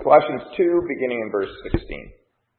Colossians 2, beginning in verse 16.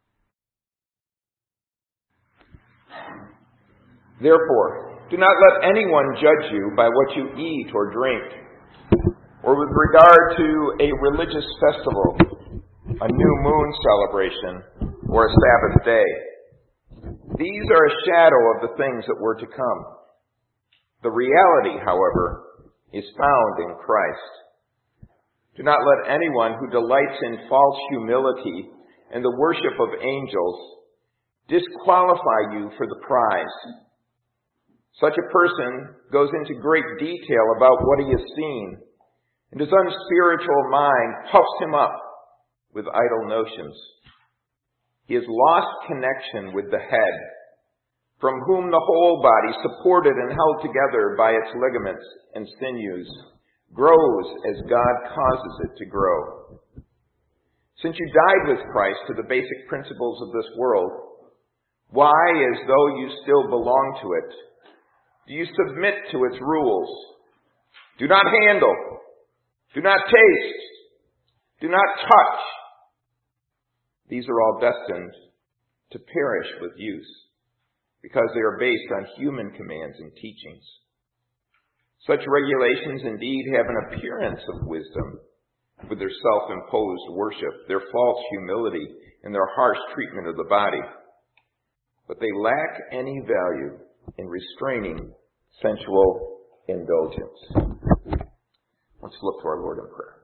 Therefore, do not let anyone judge you by what you eat or drink, or with regard to a religious festival, a new moon celebration, or a Sabbath day. These are a shadow of the things that were to come. The reality, however, is found in Christ. Do not let anyone who delights in false humility and the worship of angels disqualify you for the prize. Such a person goes into great detail about what he has seen, and his unspiritual mind puffs him up with idle notions. He has lost connection with the head, from whom the whole body, supported and held together by its ligaments and sinews, grows as God causes it to grow. Since you died with Christ to the basic principles of this world, why, as though you still belong to it, do you submit to its rules? Do not handle. Do not taste. Do not touch. These are all destined to perish with use, because they are based on human commands and teachings. Such regulations indeed have an appearance of wisdom, with their self-imposed worship, their false humility, and their harsh treatment of the body. But they lack any value in restraining sensual indulgence. Let's look to our Lord in prayer.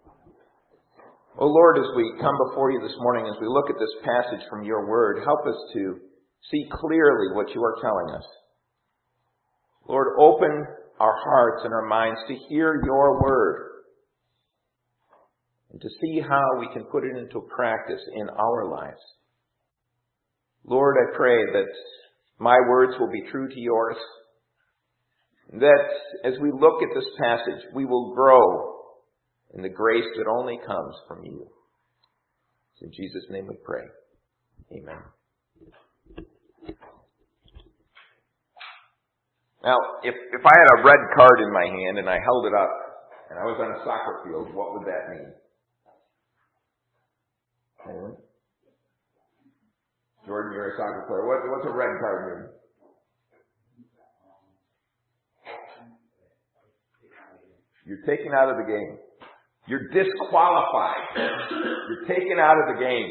O Lord, as we come before you this morning, as we look at this passage from your word, help us to see clearly what you are telling us. Lord, open our hearts and our minds to hear your word and to see how we can put it into practice in our lives. Lord, I pray that my words will be true to yours, that as we look at this passage, we will grow in the grace that only comes from you. In Jesus' name we pray. Amen. Now, if I had a red card in my hand and I held it up and I was on a soccer field, what would that mean? Anyone? Jordan, you're a soccer player. What's a red card mean? You're taken out of the game. You're disqualified. You're taken out of the game.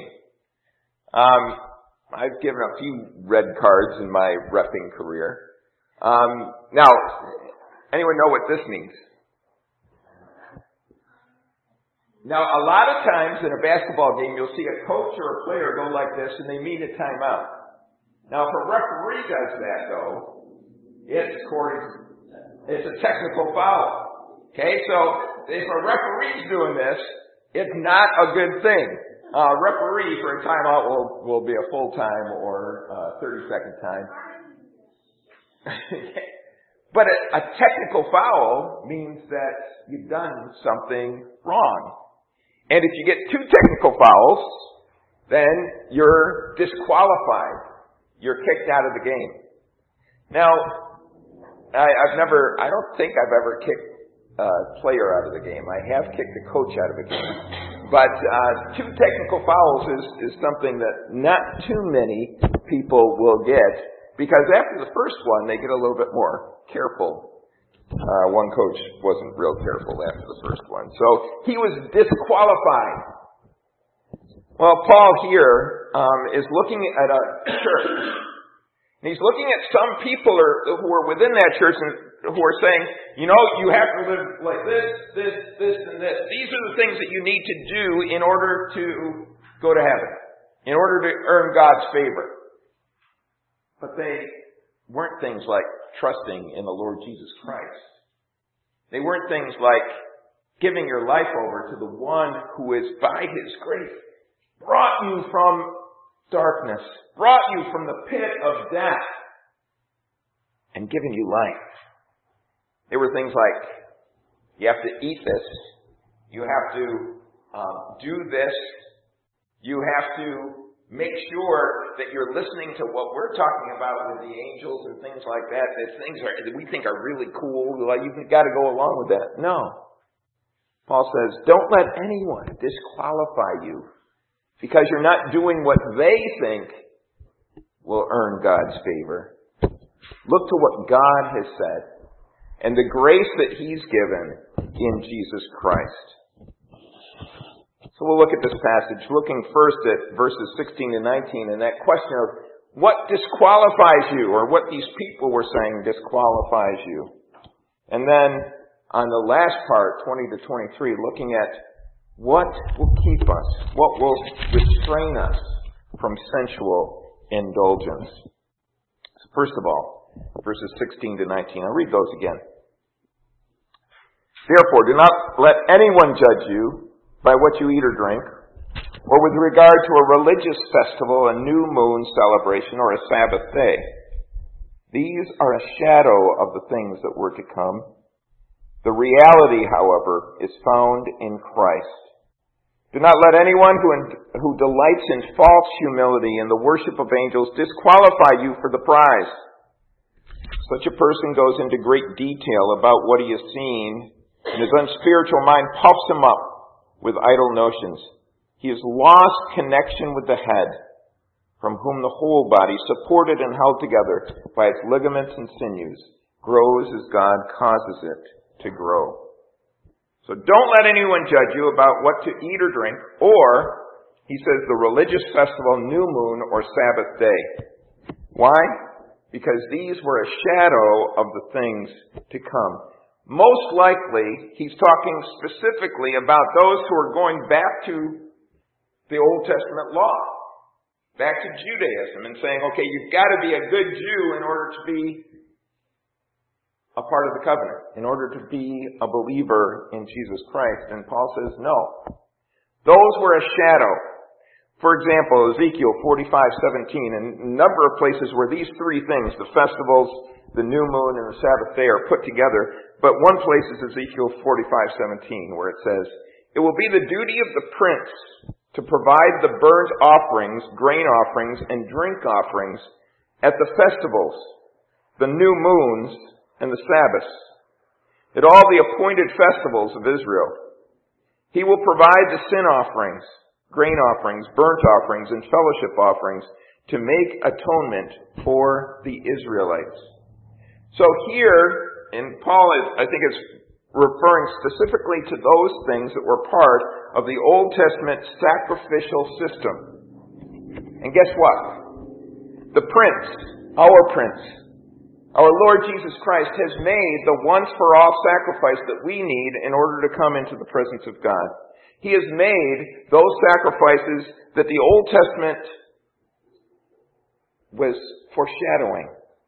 I've given a few red cards in my reffing career. Now, anyone know what this means? Now, a lot of times in a basketball game, you'll see a coach or a player go like this, and they mean a timeout. Now, if a referee does that, though, it's a technical foul. Okay, so if a referee's doing this, it's not a good thing. A referee for a timeout will be a full-time or 30-second time. But a technical foul means that you've done something wrong. And if you get two technical fouls, then you're disqualified. You're kicked out of the game. Now, I don't think I've ever kicked a player out of the game. I have kicked a coach out of a game. But two technical fouls is something that not too many people will get, because after the first one, they get a little bit more careful. One coach wasn't real careful after the first one. So he was disqualified. Well, Paul here is looking at a church. And he's looking at some people who are within that church and who are saying, you have to live like this, and this. These are the things that you need to do in order to go to heaven, in order to earn God's favor. But they weren't things like trusting in the Lord Jesus Christ. They weren't things like giving your life over to the one who is, by His grace, brought you from darkness, brought you from the pit of death, and given you life. There were things like, you have to eat this, you have to do this, you have to make sure that you're listening to what we're talking about with the angels and things like that. There's things that we think are really cool. Like, you've got to go along with that. No. Paul says, don't let anyone disqualify you because you're not doing what they think will earn God's favor. Look to what God has said and the grace that He's given in Jesus Christ. So we'll look at this passage, looking first at verses 16 to 19 and that question of what disqualifies you, or what these people were saying disqualifies you. And then on the last part, 20 to 23, looking at what will keep us, what will restrain us from sensual indulgence. So first of all, verses 16 to 19. I'll read those again. Therefore, do not let anyone judge you by what you eat or drink, or with regard to a religious festival, a new moon celebration, or a Sabbath day. These are a shadow of the things that were to come. The reality, however, is found in Christ. Do not let anyone who delights in false humility and the worship of angels disqualify you for the prize. Such a person goes into great detail about what he has seen, and his unspiritual mind puffs him up with idle notions. He has lost connection with the head, from whom the whole body, supported and held together by its ligaments and sinews, grows as God causes it to grow. So don't let anyone judge you about what to eat or drink, or, he says, the religious festival, new moon, or Sabbath day. Why? Because these were a shadow of the things to come. Most likely, he's talking specifically about those who are going back to the Old Testament law, back to Judaism, and saying, okay, you've got to be a good Jew in order to be a part of the covenant, in order to be a believer in Jesus Christ. And Paul says, no. Those were a shadow. For example, Ezekiel 45:17, and a number of places where these three things, the festivals, the new moon, and the Sabbath day, are put together. But one place is Ezekiel 45:17, where it says, it will be the duty of the prince to provide the burnt offerings, grain offerings, and drink offerings at the festivals, the new moons, and the Sabbaths, at all the appointed festivals of Israel. He will provide the sin offerings, grain offerings, burnt offerings, and fellowship offerings to make atonement for the Israelites. So here, and Paul I think is referring specifically to those things that were part of the Old Testament sacrificial system. And guess what? The Prince, our Lord Jesus Christ, has made the once-for-all sacrifice that we need in order to come into the presence of God. He has made those sacrifices that the Old Testament was foreshadowing.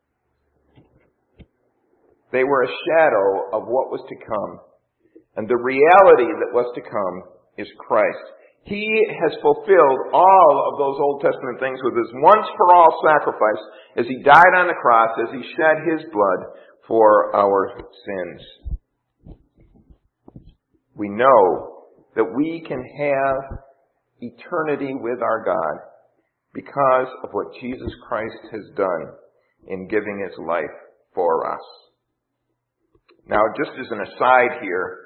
They were a shadow of what was to come. And the reality that was to come is Christ. He has fulfilled all of those Old Testament things with His once-for-all sacrifice as He died on the cross, as He shed His blood for our sins. We know that we can have eternity with our God because of what Jesus Christ has done in giving His life for us. Now, just as an aside here,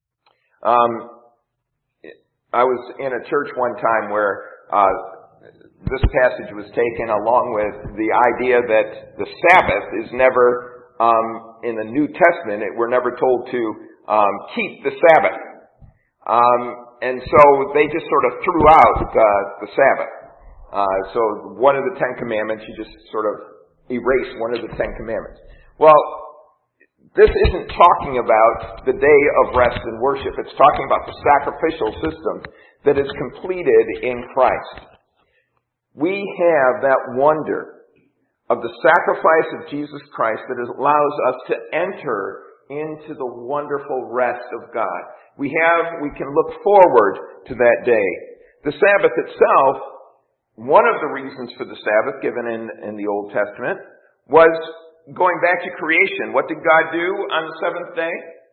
I was in a church one time where this passage was taken along with the idea that the Sabbath is never, in the New Testament, we're never told to keep the Sabbath. And so they just sort of threw out the Sabbath. So one of the Ten Commandments, you just sort of erase one of the Ten Commandments. Well, this isn't talking about the day of rest and worship. It's talking about the sacrificial system that is completed in Christ. We have that wonder of the sacrifice of Jesus Christ that allows us to enter into the wonderful rest of God. We can look forward to that day. The Sabbath itself, one of the reasons for the Sabbath given in the Old Testament was going back to creation. What did God do on the seventh day?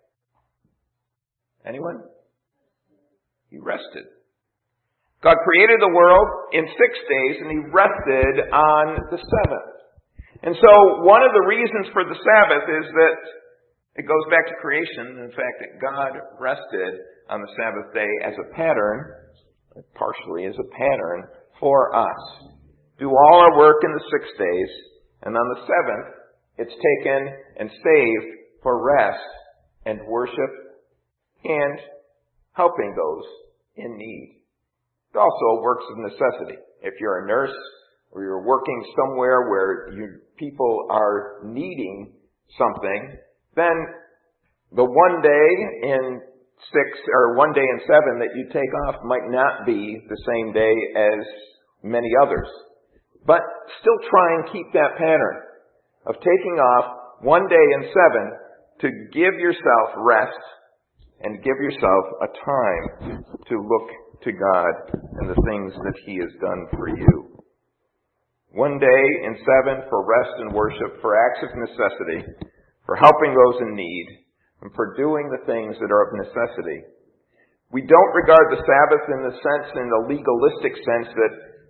Anyone? He rested. God created the world in 6 days and He rested on the seventh. And so one of the reasons for the Sabbath is that it goes back to creation, in fact, that God rested on the Sabbath day as a pattern, partially as a pattern for us. Do all our work in the 6 days, and on the seventh, it's taken and saved for rest and worship and helping those in need. It also works of necessity. If you're a nurse or you're working somewhere where people are needing something, then the 1 day in 6 or 1 day in 7 that you take off might not be the same day as many others. But still try and keep that pattern of taking off 1 day in 7 to give yourself rest and give yourself a time to look to God and the things that He has done for you. 1 day in 7 for rest and worship, for acts of necessity, for helping those in need, and for doing the things that are of necessity. We don't regard the Sabbath in the legalistic sense that,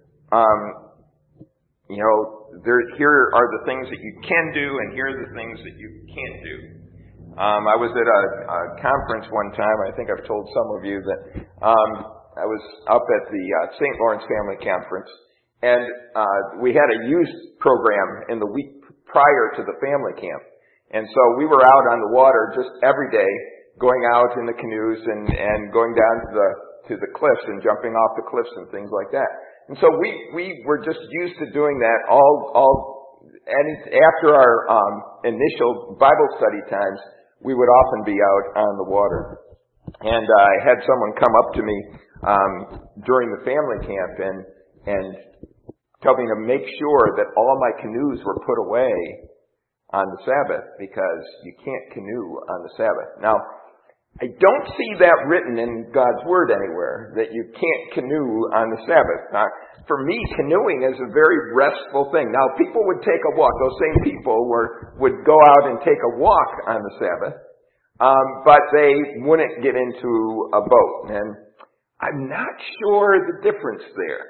here are the things that you can do, and here are the things that you can't do. I was at a conference one time. I think I've told some of you that I was up at the St. Lawrence Family Conference, and we had a youth program in the week prior to the family camp. And so we were out on the water just every day, going out in the canoes and going down to the cliffs and jumping off the cliffs and things like that. And so we were just used to doing that and after our initial Bible study times, we would often be out on the water. And I had someone come up to me during the family camp and tell me to make sure that all my canoes were put away on the Sabbath, because you can't canoe on the Sabbath. Now, I don't see that written in God's Word anywhere, that you can't canoe on the Sabbath. Now, for me, canoeing is a very restful thing. Now, people would take a walk. Those same people would go out and take a walk on the Sabbath, but they wouldn't get into a boat. And I'm not sure the difference there.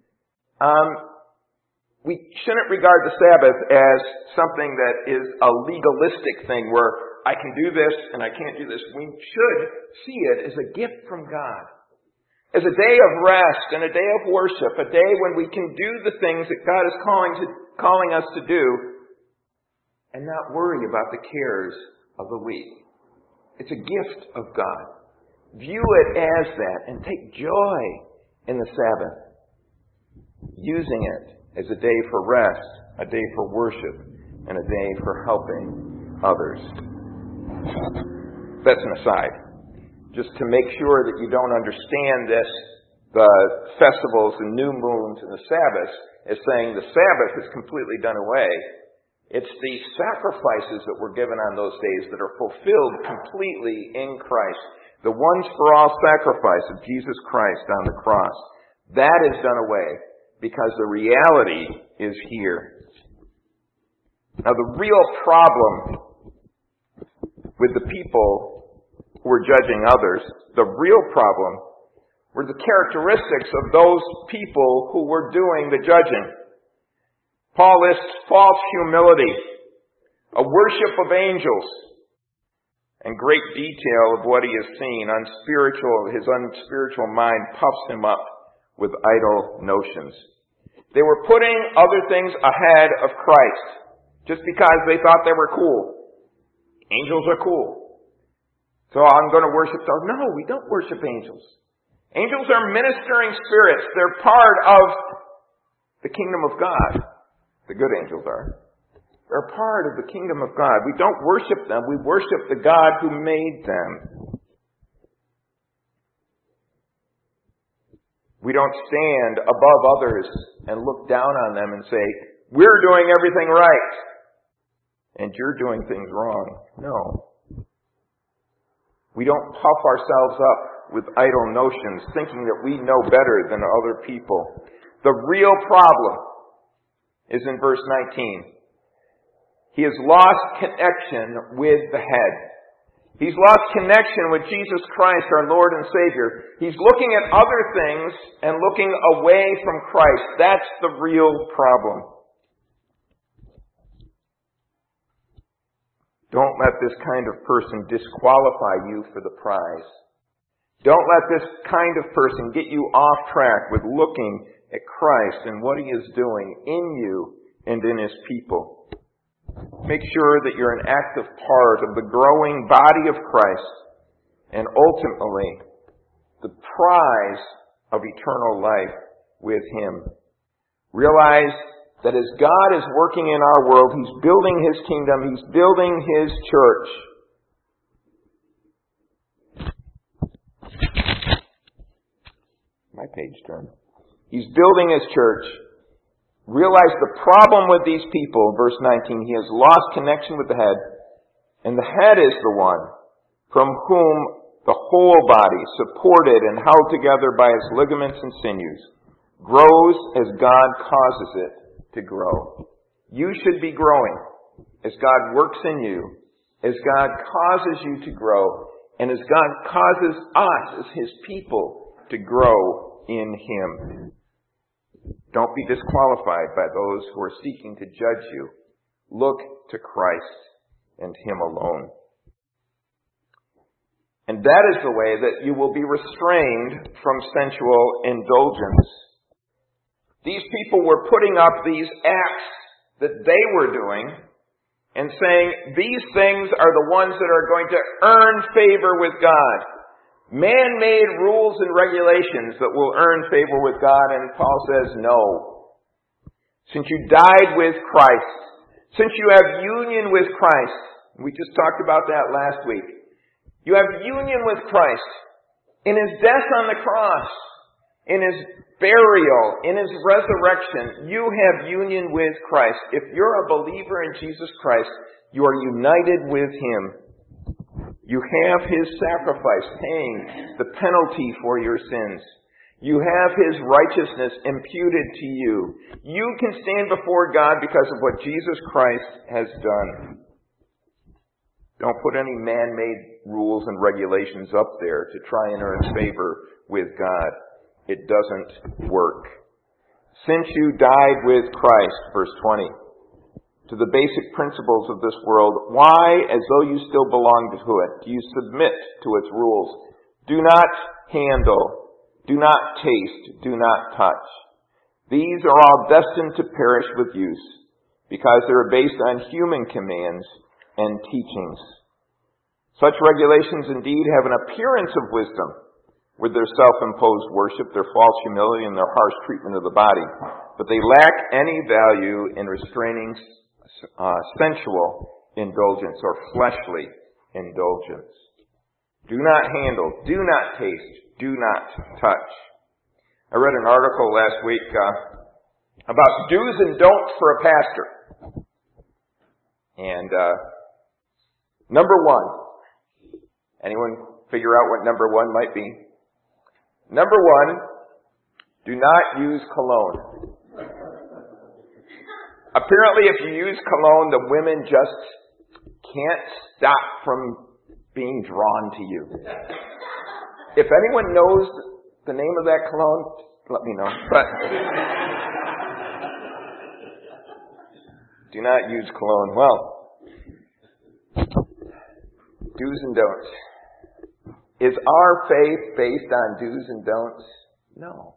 We shouldn't regard the Sabbath as something that is a legalistic thing where I can do this and I can't do this. We should see it as a gift from God, as a day of rest and a day of worship, a day when we can do the things that God is calling us to do and not worry about the cares of the week. It's a gift of God. View it as that and take joy in the Sabbath, using it as a day for rest, a day for worship, and a day for helping others. That's an aside. Just to make sure that you don't understand this, the festivals and new moons and the Sabbaths, as saying the Sabbath is completely done away. It's the sacrifices that were given on those days that are fulfilled completely in Christ. The once for all sacrifice of Jesus Christ on the cross. That is done away, because the reality is here. Now, the real problem with the people who were judging others, the real problem were the characteristics of those people who were doing the judging. Paul lists false humility, a worship of angels, and great detail of what he has seen. His unspiritual mind puffs him up with idle notions. They were putting other things ahead of Christ just because they thought they were cool. Angels are cool. So I'm going to worship those. No, we don't worship angels. Angels are ministering spirits. They're part of the kingdom of God. The good angels are. They're part of the kingdom of God. We don't worship them. We worship the God who made them. We don't stand above others and look down on them and say, we're doing everything right and you're doing things wrong. No. We don't puff ourselves up with idle notions, thinking that we know better than other people. The real problem is in verse 19. He has lost connection with the head. He's lost connection with Jesus Christ, our Lord and Savior. He's looking at other things and looking away from Christ. That's the real problem. Don't let this kind of person disqualify you for the prize. Don't let this kind of person get you off track with looking at Christ and what He is doing in you and in His people. Make sure that you're an active part of the growing body of Christ and ultimately the prize of eternal life with Him. Realize that as God is working in our world, He's building His kingdom, He's building His church. My page turned. He's building His church. Realize the problem with these people, verse 19, he has lost connection with the head, and the head is the one from whom the whole body, supported and held together by its ligaments and sinews, grows as God causes it to grow. You should be growing as God works in you, as God causes you to grow, and as God causes us as His people to grow in Him. Don't be disqualified by those who are seeking to judge you. Look to Christ and Him alone. And that is the way that you will be restrained from sensual indulgence. These people were putting up these acts that they were doing and saying, these things are the ones that are going to earn favor with God. Man-made rules and regulations that will earn favor with God, and Paul says, no. Since you died with Christ, since you have union with Christ, we just talked about that last week, you have union with Christ in His death on the cross, in His burial, in His resurrection. You have union with Christ. If you're a believer in Jesus Christ, you are united with Him. You have His sacrifice paying the penalty for your sins. You have His righteousness imputed to you. You can stand before God because of what Jesus Christ has done. Don't put any man-made rules and regulations up there to try and earn favor with God. It doesn't work. Since you died with Christ, verse 20, to the basic principles of this world, why, as though you still belong to it, do you submit to its rules? Do not handle, do not taste, do not touch. These are all destined to perish with use, because they are based on human commands and teachings. Such regulations indeed have an appearance of wisdom, with their self-imposed worship, their false humility, and their harsh treatment of the body, but they lack any value in restraining sensual indulgence or fleshly indulgence. Do not handle, do not taste, do not touch. I read an article last week about do's and don'ts for a pastor. And number one, anyone figure out what number one might be? Number one, do not use cologne. Apparently, if you use cologne, the women just can't stop from being drawn to you. If anyone knows the name of that cologne, let me know. But do not use cologne. Well, do's and don'ts. Is our faith based on do's and don'ts? No.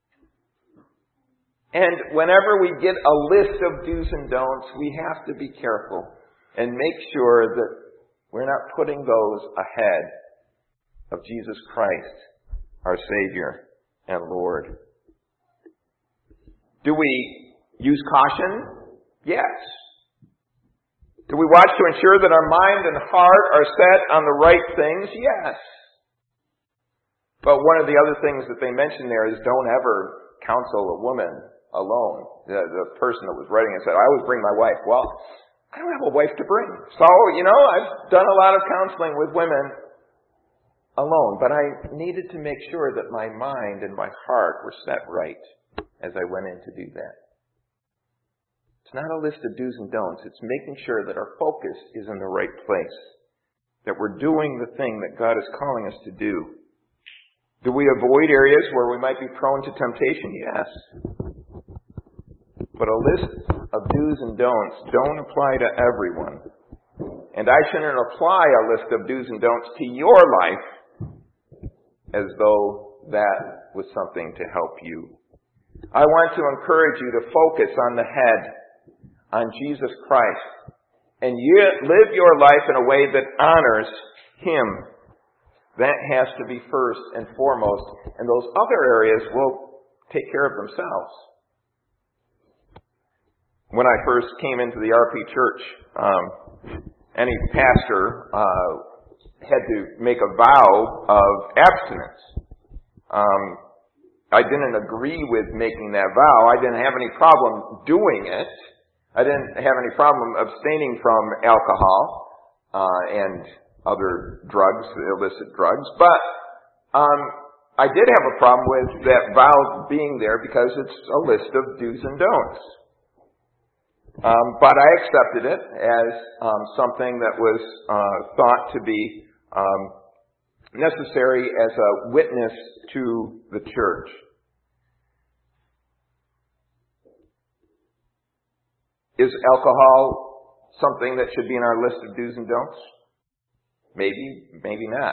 And whenever we get a list of do's and don'ts, we have to be careful and make sure that we're not putting those ahead of Jesus Christ, our Savior and Lord. Do we use caution? Yes. Do we watch to ensure that our mind and heart are set on the right things? Yes. But one of the other things that they mention there is don't ever counsel a woman alone. The person that was writing it said, I always bring my wife. Well, I don't have a wife to bring. So, I've done a lot of counseling with women alone, but I needed to make sure that my mind and my heart were set right as I went in to do that. It's not a list of do's and don'ts. It's making sure that our focus is in the right place, that we're doing the thing that God is calling us to do. Do we avoid areas where we might be prone to temptation? Yes. But a list of do's and don'ts don't apply to everyone. And I shouldn't apply a list of do's and don'ts to your life as though that was something to help you. I want to encourage you to focus on the head, on Jesus Christ, and you live your life in a way that honors Him. That has to be first and foremost, and those other areas will take care of themselves. When I first came into the RP church, any pastor had to make a vow of abstinence. I didn't agree with making that vow. I didn't have any problem doing it. I didn't have any problem abstaining from alcohol and other drugs, illicit drugs. But I did have a problem with that vow being there because it's a list of do's and don'ts. But I accepted it as something that was thought to be necessary as a witness to the church. Is alcohol something that should be in our list of do's and don'ts? Maybe, maybe not.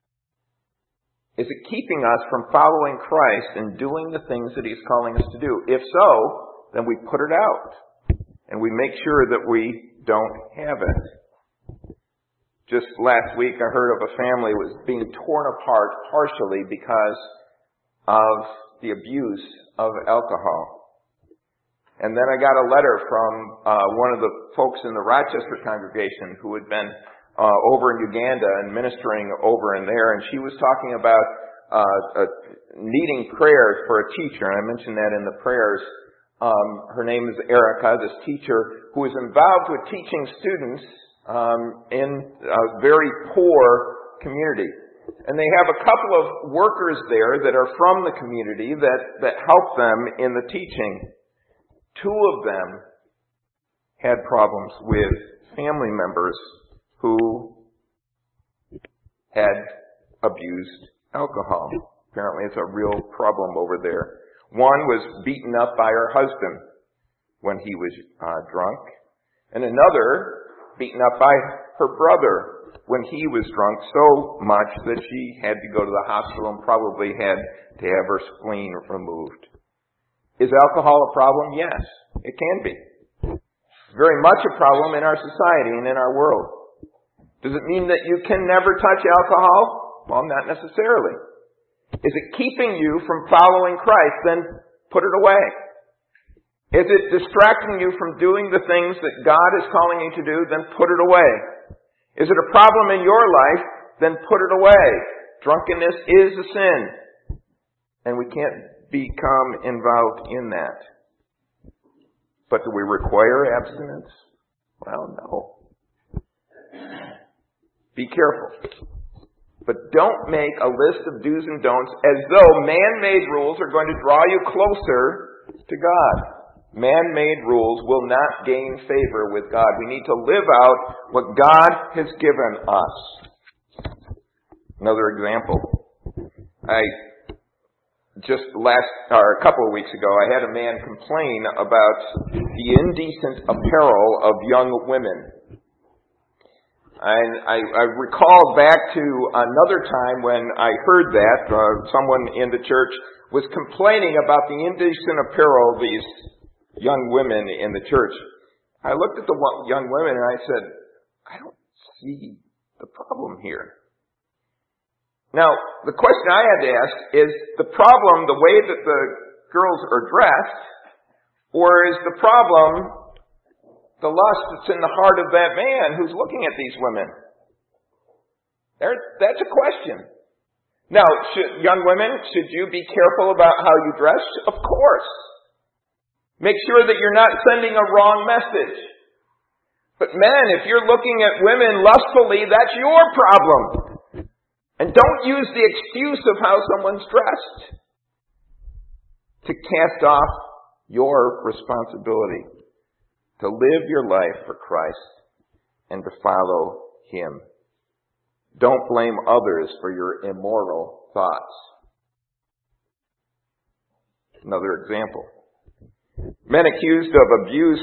Is it keeping us from following Christ and doing the things that He's calling us to do? If so, then we put it out and we make sure that we don't have it. Just last week I heard of a family that was being torn apart partially because of the abuse of alcohol. And then I got a letter from one of the folks in the Rochester congregation who had been over in Uganda and ministering over in there, and she was talking about needing prayers for a teacher, and I mentioned that in the prayers. Her name is Erica, this teacher who is involved with teaching students in a very poor community. And they have a couple of workers there that are from the community that help them in the teaching. Two of them had problems with family members who had abused alcohol. Apparently it's a real problem over there. One was beaten up by her husband when he was drunk, and another beaten up by her brother when he was drunk so much that she had to go to the hospital and probably had to have her spleen removed. Is alcohol a problem? Yes, it can be. It's very much a problem in our society and in our world. Does it mean that you can never touch alcohol? Well, not necessarily. Is it keeping you from following Christ? Then put it away. Is it distracting you from doing the things that God is calling you to do? Then put it away. Is it a problem in your life? Then put it away. Drunkenness is a sin. And we can't become involved in that. But do we require abstinence? Well, no. Be careful. But don't make a list of do's and don'ts as though man-made rules are going to draw you closer to God. Man-made rules will not gain favor with God. We need to live out what God has given us. Another example. A couple of weeks ago, I had a man complain about the indecent apparel of young women. And I recalled back to another time when I heard that. Someone in the church was complaining about the indecent apparel of these young women in the church. I looked at the young women and I said, I don't see the problem here. Now, the question I had to ask is the problem the way that the girls are dressed, or is the problem the lust that's in the heart of that man who's looking at these women? That's a question. Now, young women, should you be careful about how you dress? Of course. Make sure that you're not sending a wrong message. But men, if you're looking at women lustfully, that's your problem. And don't use the excuse of how someone's dressed to cast off your responsibility to live your life for Christ and to follow Him. Don't blame others for your immoral thoughts. Another example. Men accused of abuse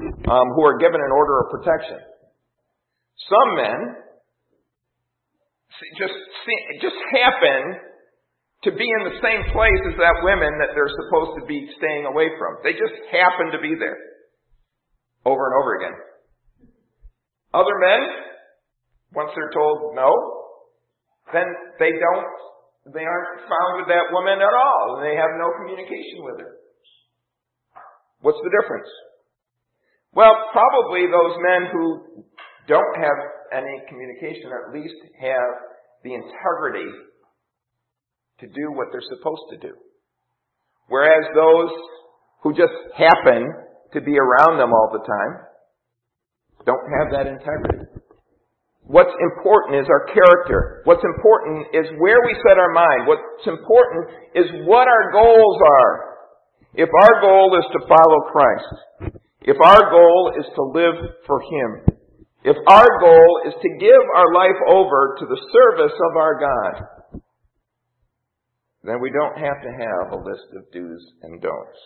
who are given an order of protection. Some men just happen to be in the same place as that woman that they're supposed to be staying away from. They just happen to be there over and over again. Other men, once they're told no, then they aren't found with that woman at all. They have no communication with her. What's the difference? Well, probably those men who don't have any communication at least have the integrity to do what they're supposed to do. Whereas those who just happen to be around them all the time don't have that integrity. What's important is our character. What's important is where we set our mind. What's important is what our goals are. If our goal is to follow Christ, if our goal is to live for Him, if our goal is to give our life over to the service of our God, then we don't have to have a list of do's and don'ts.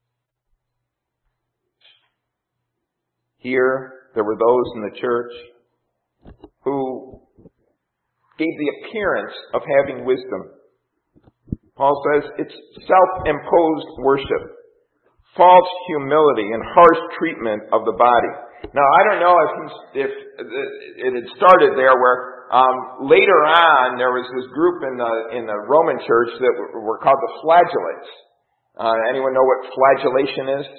Here, there were those in the church who gave the appearance of having wisdom. Paul says it's self-imposed worship, false humility, and harsh treatment of the body. Now, I don't know if it had started there where later on there was this group in the Roman church that were called the Flagellates. Anyone know what flagellation is?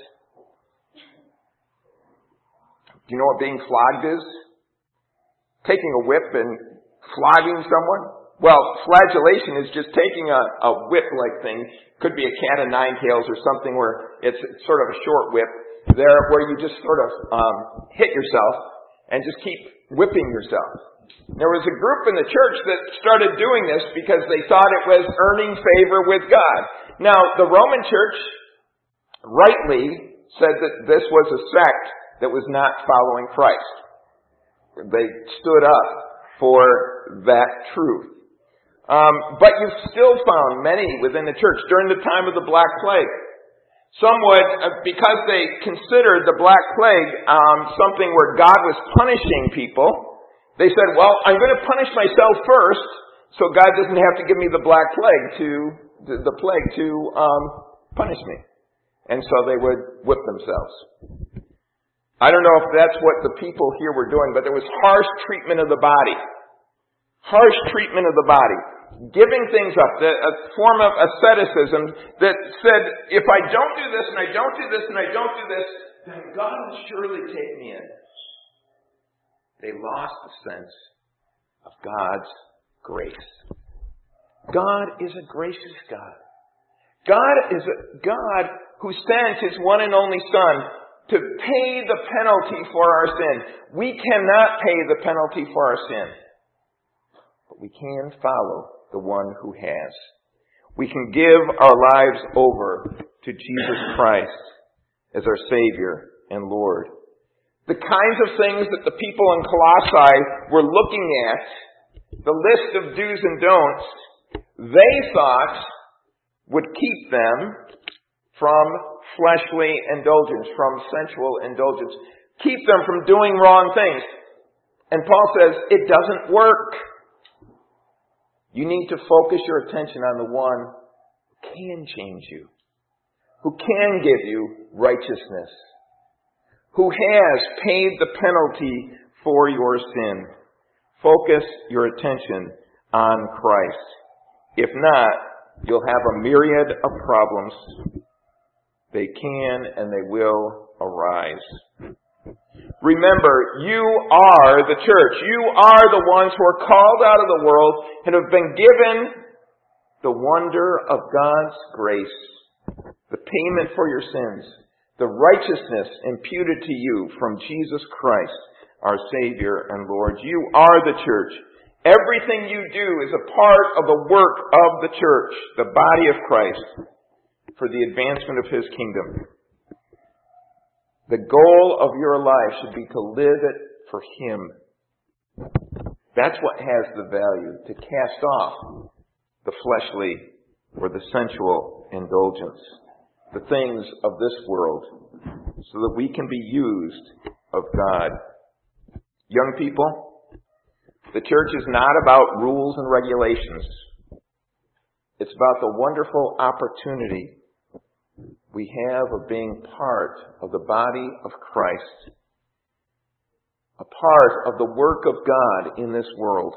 Do you know what being flogged is? Taking a whip and flogging someone? Well, flagellation is just taking a whip-like thing. Could be a cat of nine tails or something where it's sort of a short whip there where you just sort of hit yourself and just keep whipping yourself. There was a group in the church that started doing this because they thought it was earning favor with God. Now, the Roman church rightly said that this was a sect that was not following Christ. They stood up for that truth. But you've still found many within the church during the time of the Black Plague. Some would, because they considered the Black Plague something where God was punishing people, they said, well, I'm going to punish myself first so God doesn't have to give me the Black Plague to punish me. And so they would whip themselves. I don't know if that's what the people here were doing, but there was harsh treatment of the body. Harsh treatment of the body. Giving things up. A form of asceticism that said, if I don't do this and I don't do this and I don't do this, then God will surely take me in. They lost the sense of God's grace. God is a gracious God. God is a God who sent His one and only Son to pay the penalty for our sin. We cannot pay the penalty for our sin. But we can follow the one who has. We can give our lives over to Jesus Christ as our Savior and Lord. The kinds of things that the people in Colossae were looking at, the list of do's and don'ts, they thought would keep them from fleshly indulgence, from sensual indulgence. Keep them from doing wrong things. And Paul says, it doesn't work. You need to focus your attention on the one who can change you, who can give you righteousness, who has paid the penalty for your sin. Focus your attention on Christ. If not, you'll have a myriad of problems. They can and they will arise. Remember, you are the church. You are the ones who are called out of the world and have been given the wonder of God's grace, the payment for your sins, the righteousness imputed to you from Jesus Christ, our Savior and Lord. You are the church. Everything you do is a part of the work of the church, the body of Christ, for the advancement of His kingdom. The goal of your life should be to live it for Him. That's what has the value, to cast off the fleshly or the sensual indulgence, the things of this world, so that we can be used of God. Young people, The church is not about rules and regulations. It's about the wonderful opportunity we have of being part of the body of Christ, a part of the work of God in this world,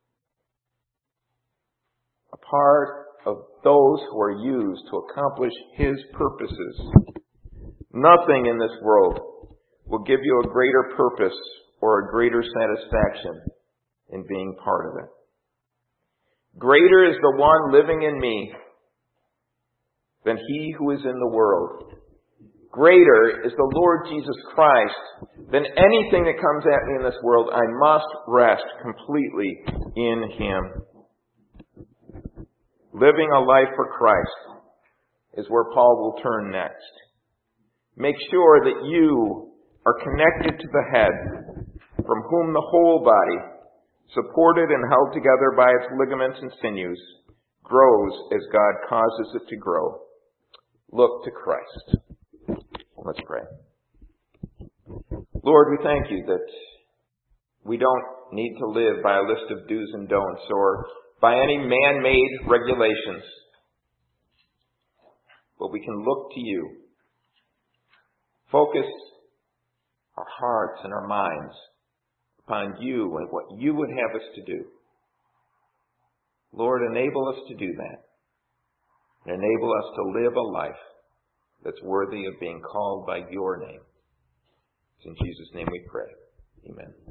a part of those who are used to accomplish His purposes. Nothing in this world will give you a greater purpose or a greater satisfaction in being part of it. Greater is the one living in me than he who is in the world. Greater is the Lord Jesus Christ than anything that comes at me in this world. I must rest completely in Him. Living a life for Christ is where Paul will turn next. Make sure that you are connected to the head, from whom the whole body, supported and held together by its ligaments and sinews, grows as God causes it to grow. Look to Christ. Let's pray. Lord, we thank You that we don't need to live by a list of do's and don'ts or by any man-made regulations, but we can look to You. Focus our hearts and our minds upon You and what You would have us to do. Lord, enable us to do that. And enable us to live a life that's worthy of being called by Your name. It's in Jesus' name we pray. Amen.